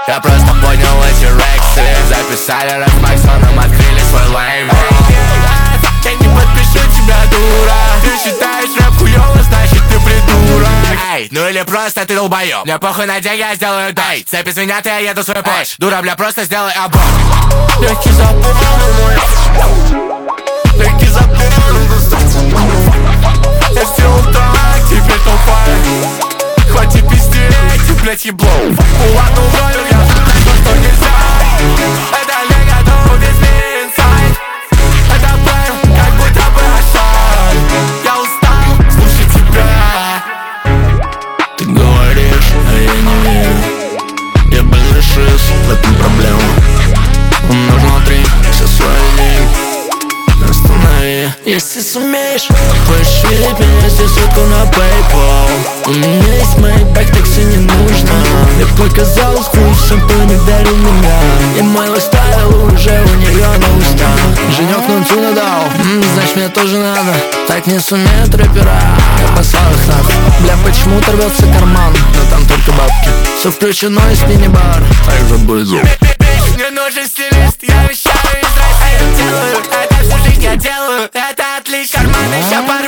Я просто понял эти рексы. Записали рэп с Максоном, открыли свой лейбл. Я не подпишу тебя, дура. Ты считаешь рэп хуёво, значит ты придурок. Эй, ну или просто ты долбоёб. Мне похуй на деньги, я сделаю дай. Цепь из меня, ты, я еду свой путь. Дура, бля, просто сделай аборт. Легкий запор, легкий запор. Я сделал так, теперь толпай. Хватит пиздеть, блять, ебло. Ладно, уволю, я знаю, что нельзя. Это не готов, без me inside. Это план, как будто бы осад. Я устал слушать тебя. Ты говоришь, а я не верю. Я больной шиз, в этом проблема. Умножь внутри все свои деньги. Останови, если сумеешь. Хочешь видеть меня здесь только на PayPal. У меня есть Maybach, такси не нужно. Мне показалось вкусом, кто не дарил меня. И мой лайфстайл уже у нее на устах. Женек нунцу дал, значит мне тоже надо. Так не сумеют рэпера, я послал их нахуй. Бля, почему-то рвется карман, но там только бабки. Все включено и спини-бар, так же будет звук. Мне нужен стилист, я вещаю из России. Делаю это всю жизнь, я делаю это отлично. Карманы ща